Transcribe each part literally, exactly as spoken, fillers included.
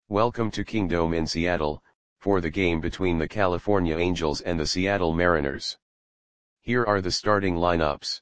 Welcome to Kingdome in Seattle, for the game between the California Angels and the Seattle Mariners. Here are the starting lineups.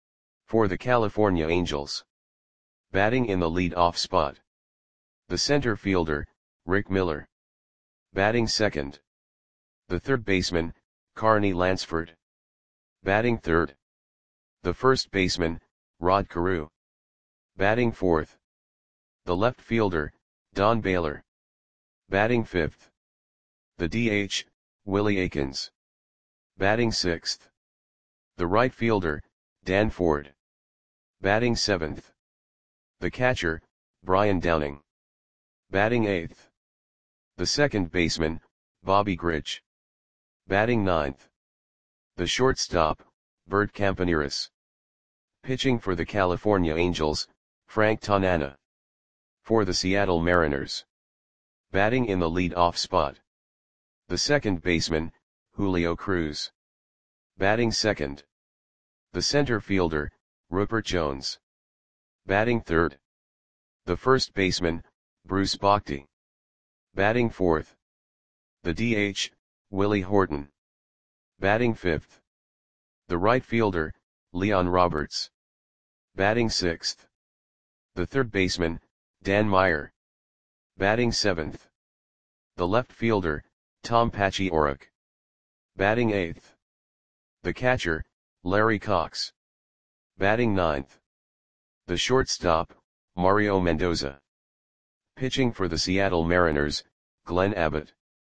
For the California Angels. Batting in the lead-off spot. The center fielder, Rick Miller. Batting second. The third baseman, Carney Lansford. Batting third. The first baseman, Rod Carew. Batting fourth. The left fielder, Don Baylor. Batting fifth. The D H, Willie Aikens. Batting sixth. The right fielder, Dan Ford. Batting seventh. The catcher, Brian Downing. Batting eighth. The second baseman, Bobby Grich. Batting ninth. The shortstop, Bert Campaneris. Pitching for the California Angels, Frank Tanana. For the Seattle Mariners. Batting in the lead-off spot. The second baseman, Julio Cruz. Batting second. The center fielder, Rupert Jones. Batting third. The first baseman, Bruce Bochy. Batting fourth. The D H, Willie Horton. Batting fifth. The right fielder, Leon Roberts. Batting sixth. The third baseman, Dan Meyer. Batting seventh. The left fielder, Tom Paciorek. Batting eighth. The catcher, Larry Cox. Batting ninth. The shortstop, Mario Mendoza. Pitching for the Seattle Mariners, Glenn Abbott.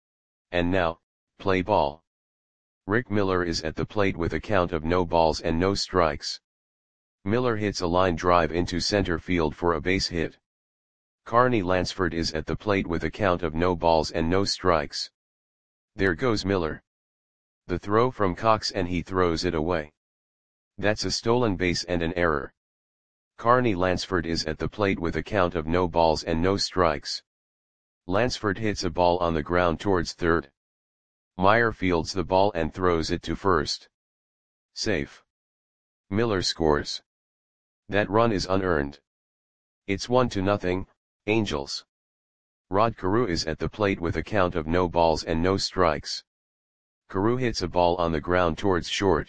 And now, play ball. Rick Miller is at the plate with a count of no balls and no strikes. Miller hits a line drive into center field for a base hit. Carney Lansford is at the plate with a count of no balls and no strikes. There goes Miller. The throw from Cox and he throws it away. That's a stolen base and an error. Carney Lansford is at the plate with a count of no balls and no strikes. Lansford hits a ball on the ground towards third. Meyer fields the ball and throws it to first. Safe. Miller scores. That run is unearned. It's one to nothing, Angels. Rod Carew is at the plate with a count of no balls and no strikes. Carew hits a ball on the ground towards short.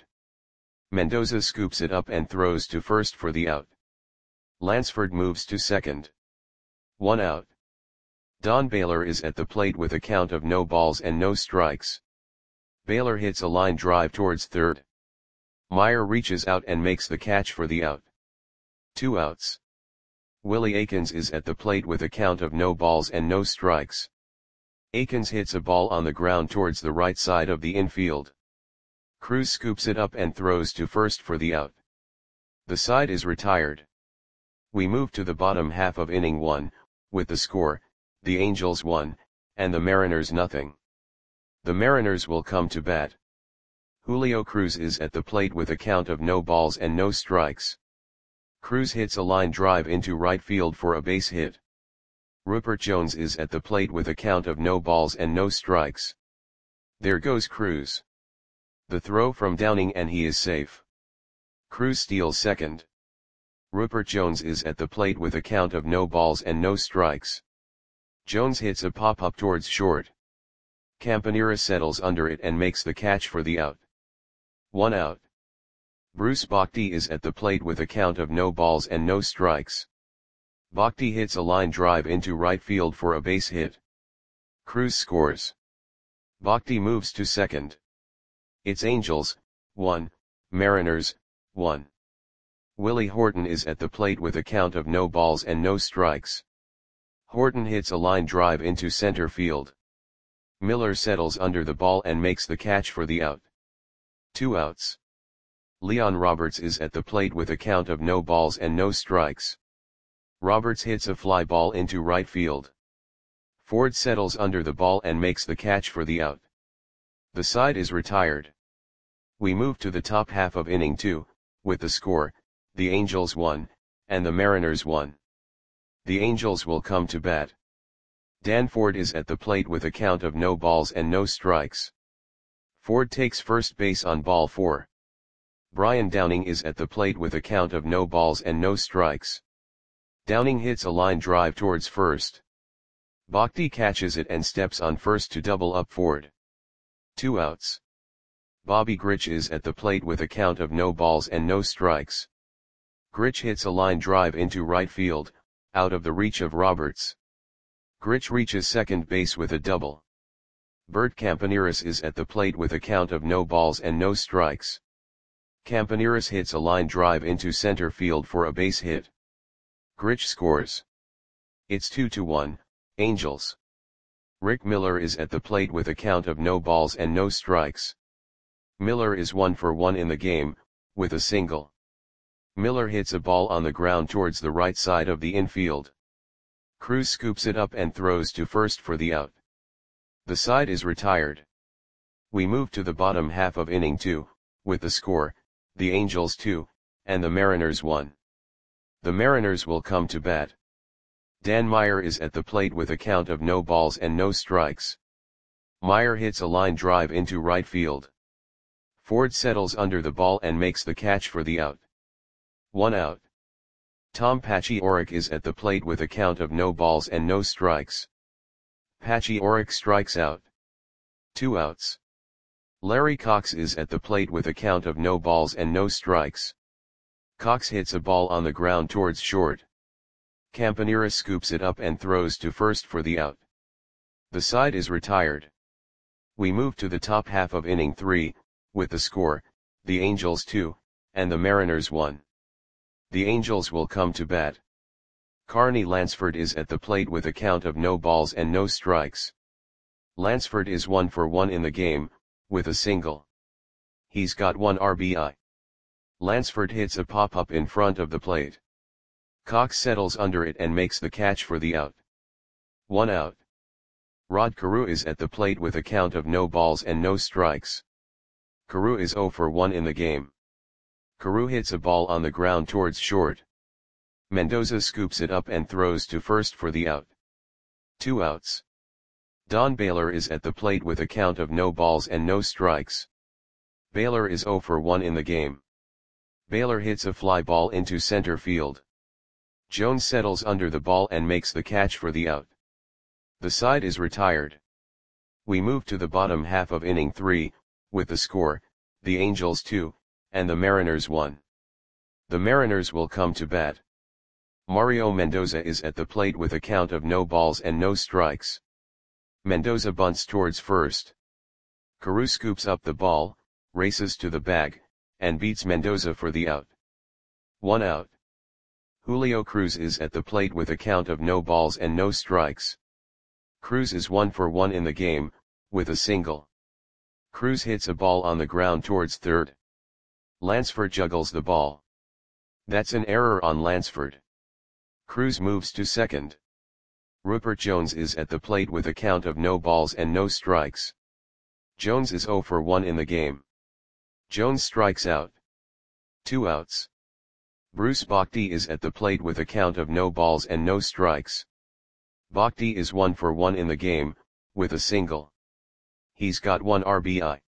Mendoza scoops it up and throws to first for the out. Lansford moves to second. One out. Don Baylor is at the plate with a count of no balls and no strikes. Baylor hits a line drive towards third. Meyer reaches out and makes the catch for the out. Two outs. Willie Aikens is at the plate with a count of no balls and no strikes. Aikens hits a ball on the ground towards the right side of the infield. Cruz scoops it up and throws to first for the out. The side is retired. We move to the bottom half of inning one, with the score, the Angels one, and the Mariners nothing. The Mariners will come to bat. Julio Cruz is at the plate with a count of no balls and no strikes. Cruz hits a line drive into right field for a base hit. Rupert Jones is at the plate with a count of no balls and no strikes. There goes Cruz. The throw from Downing and he is safe. Cruz steals second. Rupert Jones is at the plate with a count of no balls and no strikes. Jones hits a pop-up towards short. Campaneris settles under it and makes the catch for the out. One out. Bruce Bochy is at the plate with a count of no balls and no strikes. Bochy hits a line drive into right field for a base hit. Cruz scores. Bochy moves to second. It's Angels, one, Mariners, one. Willie Horton is at the plate with a count of no balls and no strikes. Horton hits a line drive into center field. Miller settles under the ball and makes the catch for the out. Two outs. Leon Roberts is at the plate with a count of no balls and no strikes. Roberts hits a fly ball into right field. Ford settles under the ball and makes the catch for the out. The side is retired. We move to the top half of inning two, with the score, the Angels one, and the Mariners one. The Angels will come to bat. Dan Ford is at the plate with a count of no balls and no strikes. Ford takes first base on ball four. Brian Downing is at the plate with a count of no balls and no strikes. Downing hits a line drive towards first. Bhakti catches it and steps on first to double up Ford. Two outs. Bobby Grich is at the plate with a count of no balls and no strikes. Grich hits a line drive into right field, out of the reach of Roberts. Grich reaches second base with a double. Bert Campaneris is at the plate with a count of no balls and no strikes. Campaneris hits a line drive into center field for a base hit. Grich scores. It's two to one, Angels. Rick Miller is at the plate with a count of no balls and no strikes. Miller is one for one in the game, with a single. Miller hits a ball on the ground towards the right side of the infield. Cruz scoops it up and throws to first for the out. The side is retired. We move to the bottom half of inning two, with the score, the Angels two, and the Mariners one. The Mariners will come to bat. Dan Meyer is at the plate with a count of no balls and no strikes. Meyer hits a line drive into right field. Ford settles under the ball and makes the catch for the out. One out. Tom Pachiorek is at the plate with a count of no balls and no strikes. Pachiorek strikes out. Two outs. Larry Cox is at the plate with a count of no balls and no strikes. Cox hits a ball on the ground towards short. Campaneris scoops it up and throws to first for the out. The side is retired. We move to the top half of inning three, with the score, the Angels two, and the Mariners one. The Angels will come to bat. Carney Lansford is at the plate with a count of no balls and no strikes. Lansford is one for one in the game, with a single. He's got one R B I. Lansford hits a pop-up in front of the plate. Cox settles under it and makes the catch for the out. One out. Rod Carew is at the plate with a count of no balls and no strikes. Carew is zero for one in the game. Carew hits a ball on the ground towards short. Mendoza scoops it up and throws to first for the out. Two outs. Don Baylor is at the plate with a count of no balls and no strikes. Baylor is zero for one in the game. Baylor hits a fly ball into center field. Jones settles under the ball and makes the catch for the out. The side is retired. We move to the bottom half of inning three, with the score, the Angels two, and the Mariners one. The Mariners will come to bat. Mario Mendoza is at the plate with a count of no balls and no strikes. Mendoza bunts towards first. Carew scoops up the ball, races to the bag, and beats Mendoza for the out. One out. Julio Cruz is at the plate with a count of no balls and no strikes. Cruz is one for one in the game, with a single. Cruz hits a ball on the ground towards third. Lansford juggles the ball. That's an error on Lansford. Cruz moves to second. Rupert Jones is at the plate with a count of no balls and no strikes. Jones is zero for one in the game. Jones strikes out. Two outs. Bruce Bhakti is at the plate with a count of no balls and no strikes. Bhakti is one for one in the game, with a single. He's got one R B I.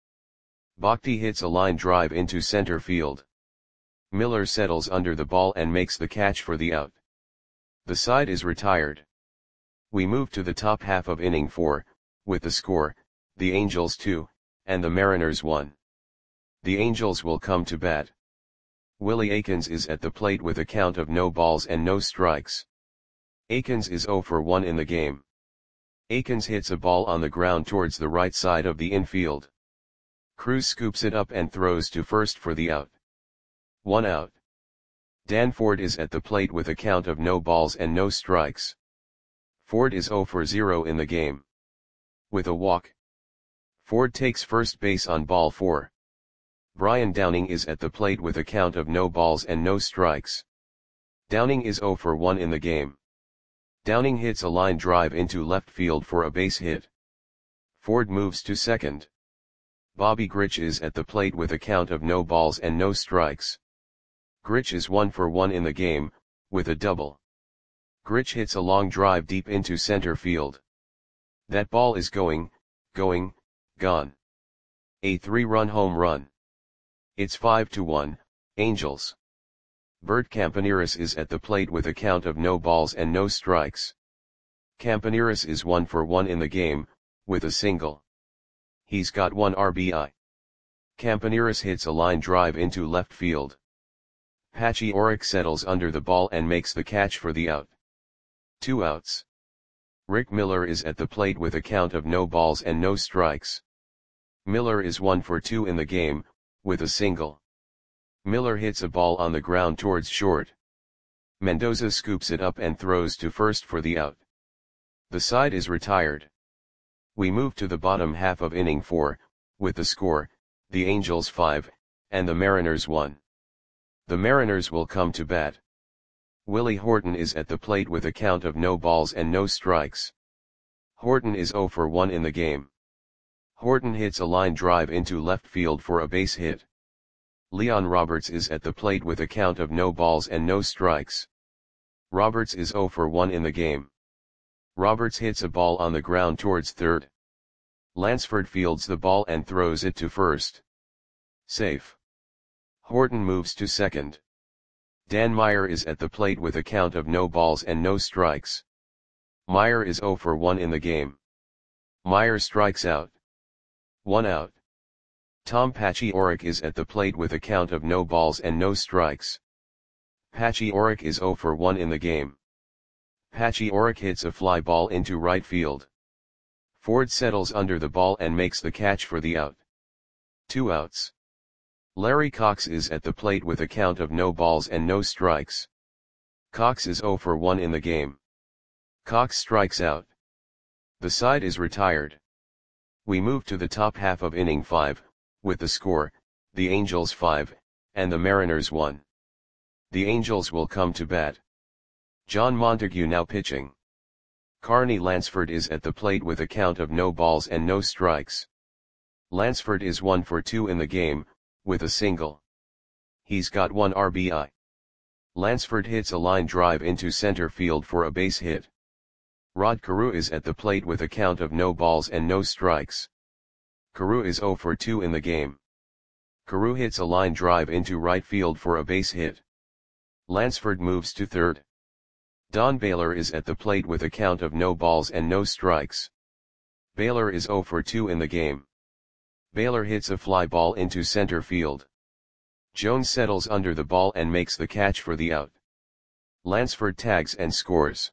Bhakti hits a line drive into center field. Miller settles under the ball and makes the catch for the out. The side is retired. We move to the top half of inning four, with the score, the Angels two, and the Mariners one. The Angels will come to bat. Willie Aikens is at the plate with a count of no balls and no strikes. Aikens is zero for one in the game. Aikens hits a ball on the ground towards the right side of the infield. Cruz scoops it up and throws to first for the out. One out. Dan Ford is at the plate with a count of no balls and no strikes. Ford is zero for zero in the game. With a walk. Ford takes first base on ball four. Brian Downing is at the plate with a count of no balls and no strikes. Downing is zero for one in the game. Downing hits a line drive into left field for a base hit. Ford moves to second. Bobby Grich is at the plate with a count of no balls and no strikes. Grich is one for one in the game, with a double. Grich hits a long drive deep into center field. That ball is going, going, gone. A three-run home run. It's five to one, Angels. Bert Campaneris is at the plate with a count of no balls and no strikes. Campaneris is one for one in the game, with a single. He's got one R B I. Campaneris hits a line drive into left field. Pachyorek settles under the ball and makes the catch for the out. Two outs. Rick Miller is at the plate with a count of no balls and no strikes. Miller is one for two in the game, with a single. Miller hits a ball on the ground towards short. Mendoza scoops it up and throws to first for the out. The side is retired. We move to the bottom half of inning four, with the score, the Angels five, and the Mariners one. The Mariners will come to bat. Willie Horton is at the plate with a count of no balls and no strikes. Horton is zero for one in the game. Horton hits a line drive into left field for a base hit. Leon Roberts is at the plate with a count of no balls and no strikes. Roberts is zero for one in the game. Roberts hits a ball on the ground towards third. Lansford fields the ball and throws it to first. Safe. Horton moves to second. Dan Meyer is at the plate with a count of no balls and no strikes. Meyer is zero for one in the game. Meyer strikes out. One out. Tom Pachyorek is at the plate with a count of no balls and no strikes. Pachyorek is zero for one in the game. Pachyorek hits a fly ball into right field. Ford settles under the ball and makes the catch for the out. Two outs. Larry Cox is at the plate with a count of no balls and no strikes. Cox is zero for one in the game. Cox strikes out. The side is retired. We move to the top half of inning five, with the score, the Angels five, and the Mariners one. The Angels will come to bat. John Montague now pitching. Carney Lansford is at the plate with a count of no balls and no strikes. Lansford is one for two in the game, with a single. He's got one R B I. Lansford hits a line drive into center field for a base hit. Rod Carew is at the plate with a count of no balls and no strikes. Carew is zero for two in the game. Carew hits a line drive into right field for a base hit. Lansford moves to third. Don Baylor is at the plate with a count of no balls and no strikes. Baylor is zero for two in the game. Baylor hits a fly ball into center field. Jones settles under the ball and makes the catch for the out. Lansford tags and scores.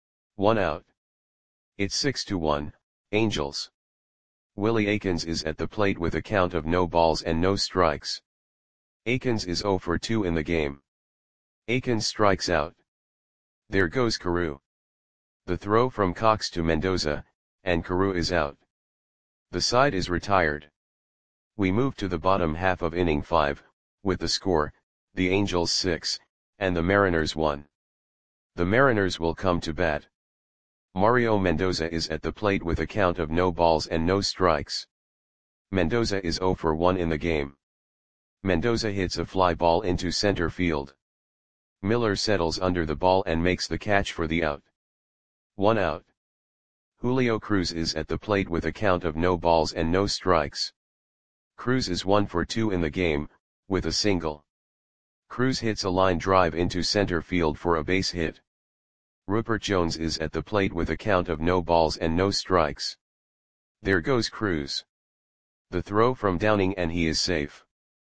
One out. It's six to one, Angels. Willie Aikens is at the plate with a count of no balls and no strikes. Aikens is zero for two in the game. Aikens strikes out. There goes Carew. The throw from Cox to Mendoza, and Carew is out. The side is retired. We move to the bottom half of inning five, with the score, the Angels six, and the Mariners one. The Mariners will come to bat. Mario Mendoza is at the plate with a count of no balls and no strikes. Mendoza is zero for one in the game. Mendoza hits a fly ball into center field. Miller settles under the ball and makes the catch for the out. One out. Julio Cruz is at the plate with a count of no balls and no strikes. Cruz is one for two in the game, with a single. Cruz hits a line drive into center field for a base hit. Rupert Jones is at the plate with a count of no balls and no strikes. There goes Cruz. The throw from Downing and he is safe.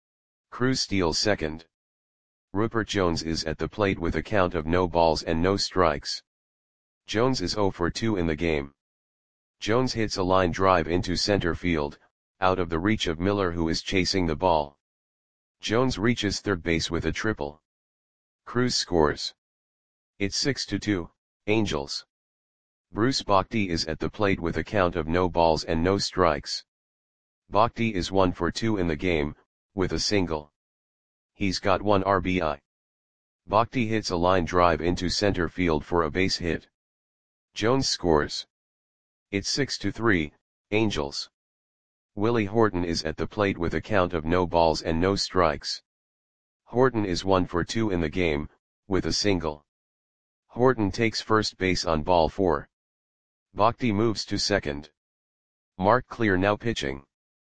Cruz steals second. Rupert Jones is at the plate with a count of no balls and no strikes. Jones is zero for two in the game. Jones hits a line drive into center field, out of the reach of Miller who is chasing the ball. Jones reaches third base with a triple. Cruz scores. It's six to two, Angels. Bruce Bochy is at the plate with a count of no balls and no strikes. Bochy is one for two in the game, with a single. He's got one R B I. Bochy hits a line drive into center field for a base hit. Jones scores. It's six to three, Angels. Willie Horton is at the plate with a count of no balls and no strikes. Horton is one for two in the game, with a single. Horton takes first base on ball four. Bochy moves to second. Mark Clear now pitching.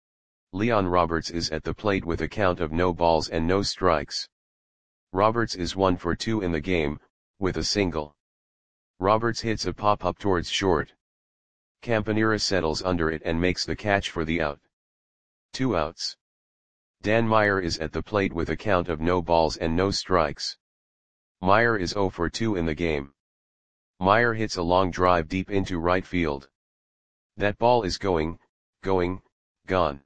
Leon Roberts is at the plate with a count of no balls and no strikes. Roberts is one for two in the game, with a single. Roberts hits a pop-up towards short. Campanera settles under it and makes the catch for the out. Two outs. Dan Meyer is at the plate with a count of no balls and no strikes. Meyer is oh for two in the game. Meyer hits a long drive deep into right field. That ball is going, going, gone.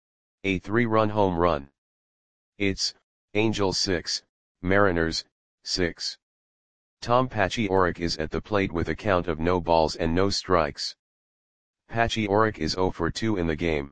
A three-run home run. It's Angels six, Mariners six. Tom Paciorek is at the plate with a count of no balls and no strikes. Paciorek is oh for two in the game.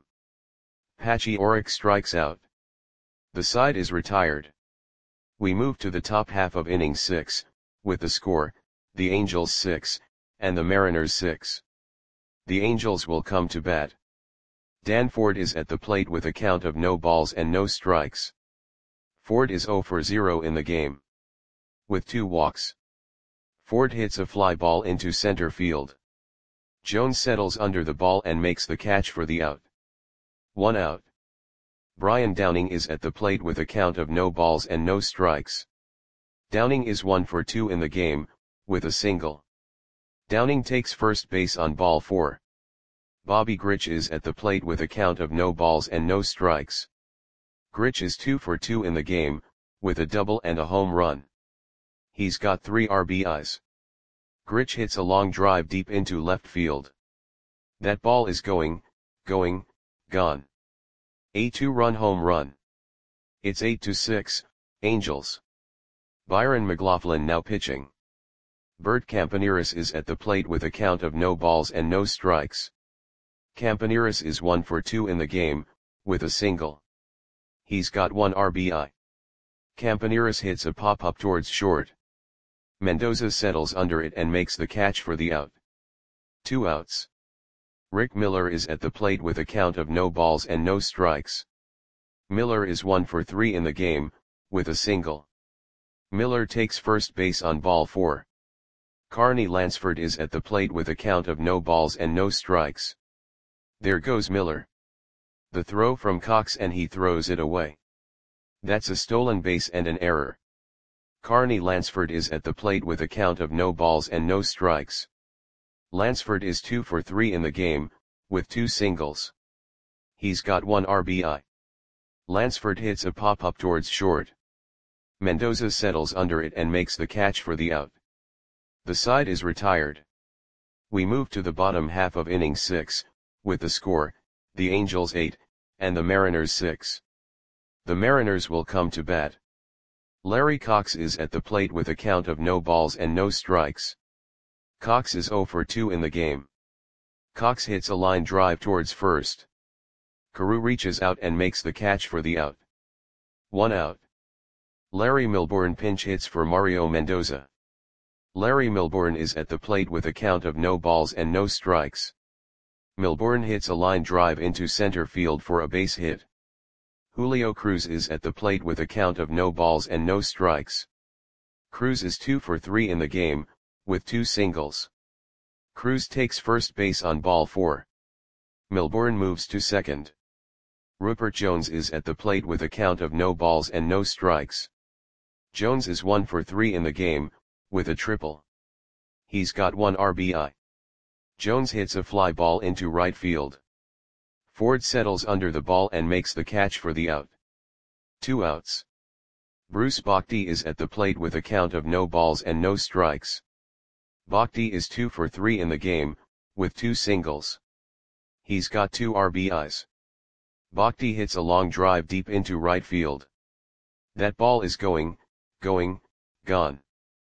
Paciorek strikes out. The side is retired. We move to the top half of inning six, with the score, the Angels six, and the Mariners six. The Angels will come to bat. Dan Ford is at the plate with a count of no balls and no strikes. Ford is oh for zero in the game. With two walks. Ford hits a fly ball into center field. Jones settles under the ball and makes the catch for the out. One out. Brian Downing is at the plate with a count of no balls and no strikes. Downing is one for two in the game, with a single. Downing takes first base on ball four. Bobby Grich is at the plate with a count of no balls and no strikes. Grich is two for two in the game, with a double and a home run. He's got three R B Is. Grich hits a long drive deep into left field. That ball is going, going, gone. A two-run home run. It's eight to six, Angels. Byron McLaughlin now pitching. Bert Campaneris is at the plate with a count of no balls and no strikes. Campaneris is one for two in the game, with a single. He's got one R B I. Campaneris hits a pop-up towards short. Mendoza settles under it and makes the catch for the out. Two outs. Rick Miller is at the plate with a count of no balls and no strikes. Miller is one for three in the game, with a single. Miller takes first base on ball four. Carney Lansford is at the plate with a count of no balls and no strikes. There goes Miller. The throw from Cox and he throws it away. That's a stolen base and an error. Carney Lansford is at the plate with a count of no balls and no strikes. Lansford is two for three in the game, with two singles. He's got one R B I. Lansford hits a pop-up towards short. Mendoza settles under it and makes the catch for the out. The side is retired. We move to the bottom half of inning six, with the score, the Angels eight, and the Mariners six. The Mariners will come to bat. Larry Cox is at the plate with a count of no balls and no strikes. Cox is oh for two in the game. Cox hits a line drive towards first. Carew reaches out and makes the catch for the out. One out. Larry Milbourne pinch hits for Mario Mendoza. Larry Milbourne is at the plate with a count of no balls and no strikes. Milbourne hits a line drive into center field for a base hit. Julio Cruz is at the plate with a count of no balls and no strikes. Cruz is two for three in the game, with two singles. Cruz takes first base on ball four. Milbourne moves to second. Rupert Jones is at the plate with a count of no balls and no strikes. Jones is one for three in the game, with a triple. He's got one R B I. Jones hits a fly ball into right field. Ford settles under the ball and makes the catch for the out. Two outs. Bruce Bochy is at the plate with a count of no balls and no strikes. Bochy is two for three in the game, with two singles. He's got two R B Is. Bochy hits a long drive deep into right field. That ball is going, going, gone.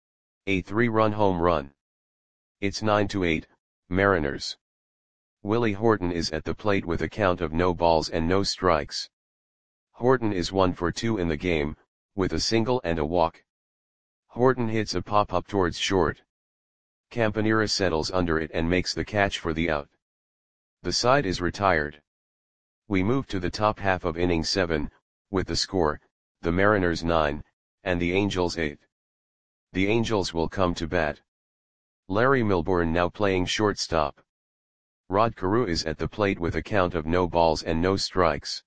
A three-run home run. It's nine to eight, Mariners. Willie Horton is at the plate with a count of no balls and no strikes. Horton is one for two in the game, with a single and a walk. Horton hits a pop-up towards short. Campanera settles under it and makes the catch for the out. The side is retired. We move to the top half of inning seven, with the score, the Mariners nine, and the Angels eight. The Angels will come to bat. Larry Milbourne now playing shortstop. Rod Carew is at the plate with a count of no balls and no strikes.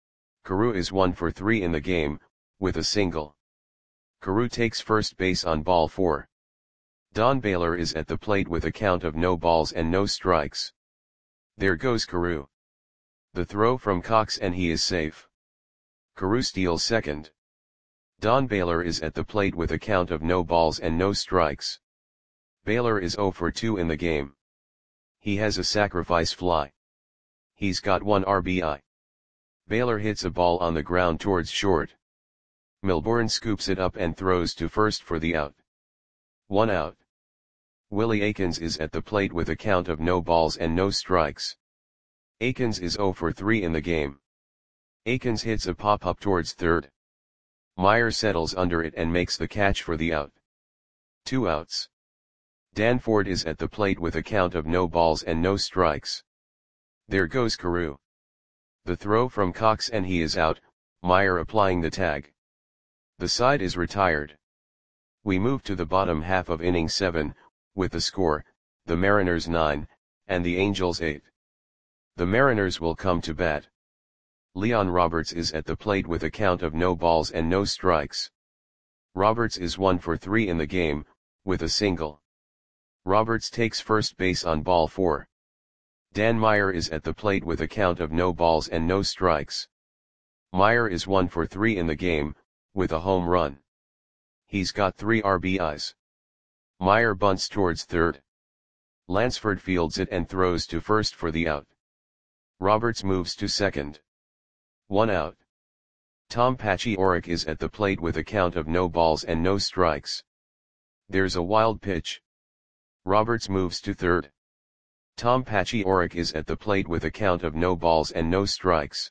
Carew is one for three in the game, with a single. Carew takes first base on ball four. Don Baylor is at the plate with a count of no balls and no strikes. There goes Carew. The throw from Cox and he is safe. Carew steals second. Don Baylor is at the plate with a count of no balls and no strikes. Baylor is oh for two in the game. He has a sacrifice fly. He's got one R B I. Baylor hits a ball on the ground towards short. Milbourne scoops it up and throws to first for the out. One out. Willie Aikens is at the plate with a count of no balls and no strikes. Aikens is oh for three in the game. Aikens hits a pop-up towards third. Meyer settles under it and makes the catch for the out. Two outs. Danford is at the plate with a count of no balls and no strikes. There goes Carew. The throw from Cox and he is out, Meyer applying the tag. The side is retired. We move to the bottom half of inning seven, with the score, the Mariners nine, and the Angels eight. The Mariners will come to bat. Leon Roberts is at the plate with a count of no balls and no strikes. Roberts is one for three in the game, with a single. Roberts takes first base on ball four. Dan Meyer is at the plate with a count of no balls and no strikes. Meyer is one for three in the game, with a home run. He's got three R B Is. Meyer bunts towards third. Lansford fields it and throws to first for the out. Roberts moves to second. One out. Tom Paciorek is at the plate with a count of no balls and no strikes. There's a wild pitch. Roberts moves to third. Tom Paciorek is at the plate with a count of no balls and no strikes.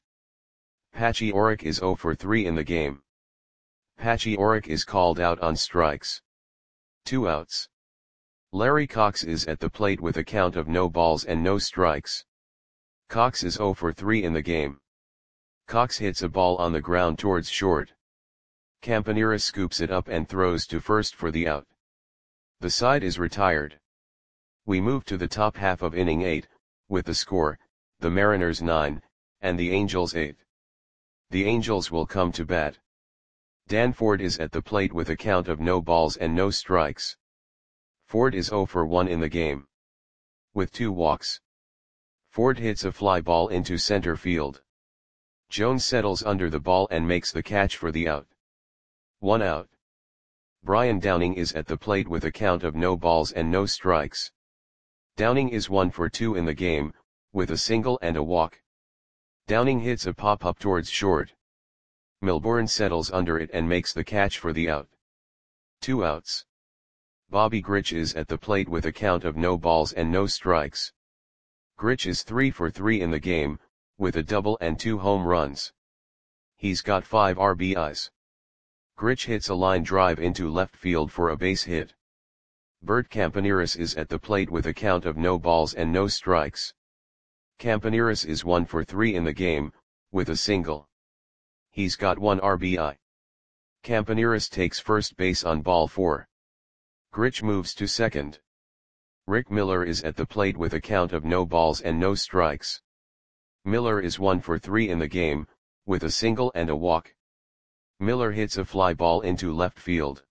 Paciorek is oh for three in the game. Paciorek is called out on strikes. Two outs. Larry Cox is at the plate with a count of no balls and no strikes. Cox is oh for three in the game. Cox hits a ball on the ground towards short. Campaneris scoops it up and throws to first for the out. The side is retired. We move to the top half of inning eight, with the score, the Mariners nine, and the Angels eight. The Angels will come to bat. Danford is at the plate with a count of no balls and no strikes. Ford is oh for one in the game. With two walks. Ford hits a fly ball into center field. Jones settles under the ball and makes the catch for the out. One out. Brian Downing is at the plate with a count of no balls and no strikes. Downing is one for two in the game, with a single and a walk. Downing hits a pop-up towards short. Milbourne settles under it and makes the catch for the out. Two outs. Bobby Grich is at the plate with a count of no balls and no strikes. Grich is three for three in the game, with a double and two home runs. He's got five R B Is. Grich hits a line drive into left field for a base hit. Bert Campaneris is at the plate with a count of no balls and no strikes. Campaneris is one for three in the game, with a single. He's got one R B I. Campaneris takes first base on ball four. Grich moves to second. Rick Miller is at the plate with a count of no balls and no strikes. Miller is one for three in the game, with a single and a walk. Miller hits a fly ball into left field.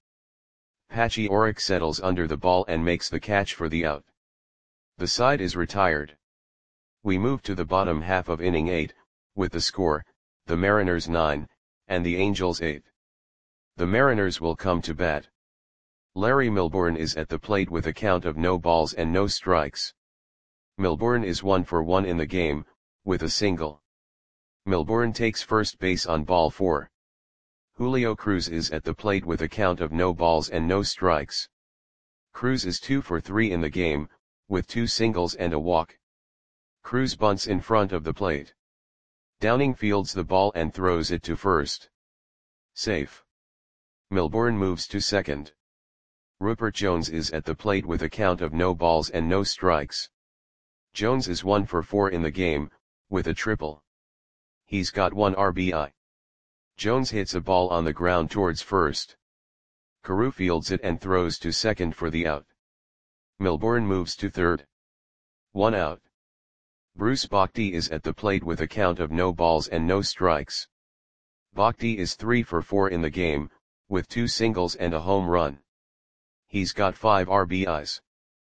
Paciorek settles under the ball and makes the catch for the out. The side is retired. We move to the bottom half of inning eight, with the score, the Mariners nine, and the Angels eight. The Mariners will come to bat. Larry Milbourne is at the plate with a count of no balls and no strikes. Milbourne is one for one in the game, with a single. Milbourne takes first base on ball four. Julio Cruz is at the plate with a count of no balls and no strikes. Cruz is two for three in the game, with two singles and a walk. Cruz bunts in front of the plate. Downing fields the ball and throws it to first. Safe. Milbourne moves to second. Rupert Jones is at the plate with a count of no balls and no strikes. Jones is one for four in the game, with a triple. He's got one R B I. Jones hits a ball on the ground towards first. Carew fields it and throws to second for the out. Milbourne moves to third. One out. Bruce Bochy is at the plate with a count of no balls and no strikes. Bochy is three for four in the game, with two singles and a home run. He's got five R B Is.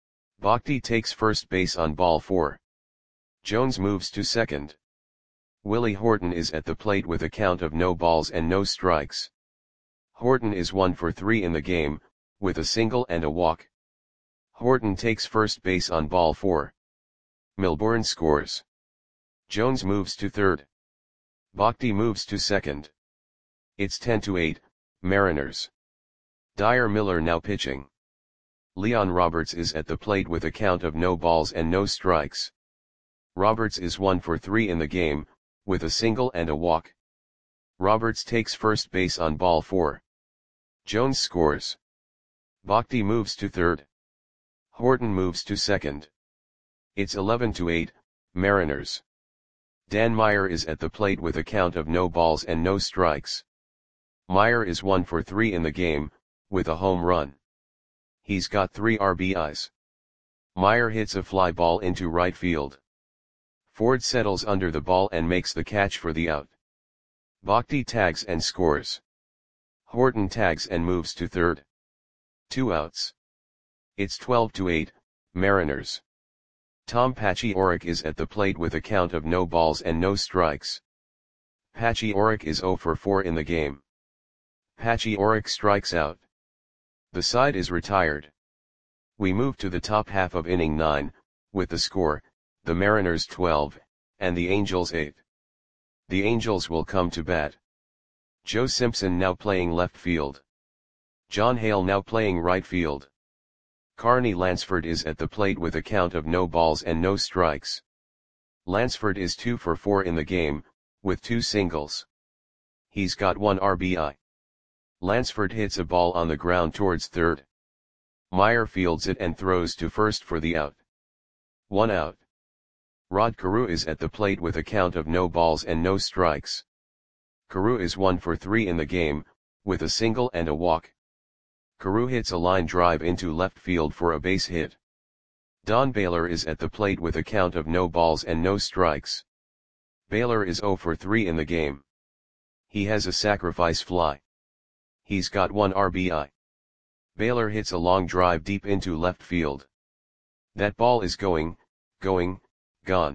Bhakti takes first base on ball four. Jones moves to second. Willie Horton is at the plate with a count of no balls and no strikes. Horton is one for three in the game, with a single and a walk. Horton takes first base on ball four. Milbourne scores. Jones moves to third. Bhakti moves to second. It's ten to eight, Mariners. Dyer Miller now pitching. Leon Roberts is at the plate with a count of no balls and no strikes. Roberts is one for three in the game, with a single and a walk. Roberts takes first base on ball four. Jones scores. Bhakti moves to third. Horton moves to second. It's eleven to eight, Mariners. Dan Meyer is at the plate with a count of no balls and no strikes. Meyer is one for three in the game, with a home run. He's got three R B Is. Meyer hits a fly ball into right field. Ford settles under the ball and makes the catch for the out. Bhakti tags and scores. Horton tags and moves to third. Two outs. It's twelve to eight, Mariners. Tom Pachioric is at the plate with a count of no balls and no strikes. Pachioric is zero for four in the game. Pachioric strikes out. The side is retired. We move to the top half of inning nine, with the score, the Mariners twelve, and the Angels eight. The Angels will come to bat. Joe Simpson now playing left field. John Hale now playing right field. Carney Lansford is at the plate with a count of no balls and no strikes. Lansford is two for four in the game, with two singles. He's got one R B I. Lansford hits a ball on the ground towards third. Meyer fields it and throws to first for the out. One out. Rod Carew is at the plate with a count of no balls and no strikes. Carew is one for three in the game, with a single and a walk. Carew hits a line drive into left field for a base hit. Don Baylor is at the plate with a count of no balls and no strikes. Baylor is zero for three in the game. He has a sacrifice fly. He's got one R B I. Baylor hits a long drive deep into left field. That ball is going, going, gone.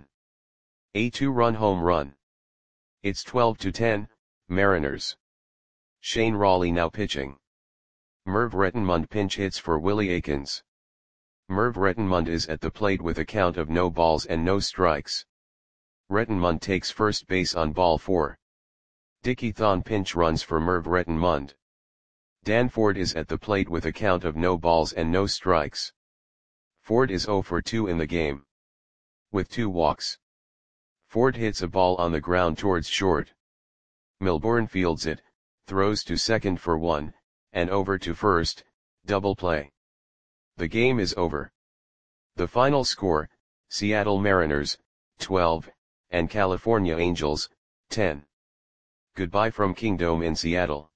A two-run home run. It's twelve to ten, Mariners. Shane Rawley now pitching. Merv Rettenmund pinch hits for Willie Aikens. Merv Rettenmund is at the plate with a count of no balls and no strikes. Rettenmund takes first base on ball four. Dickie Thon pinch runs for Merv Rettenmund. Dan Ford is at the plate with a count of no balls and no strikes. Ford is zero for two in the game. With two walks. Ford hits a ball on the ground towards short. Milbourne fields it, throws to second for one, and over to first, double play. The game is over. The final score, Seattle Mariners, twelve, and California Angels, ten. Goodbye from Kingdome in Seattle.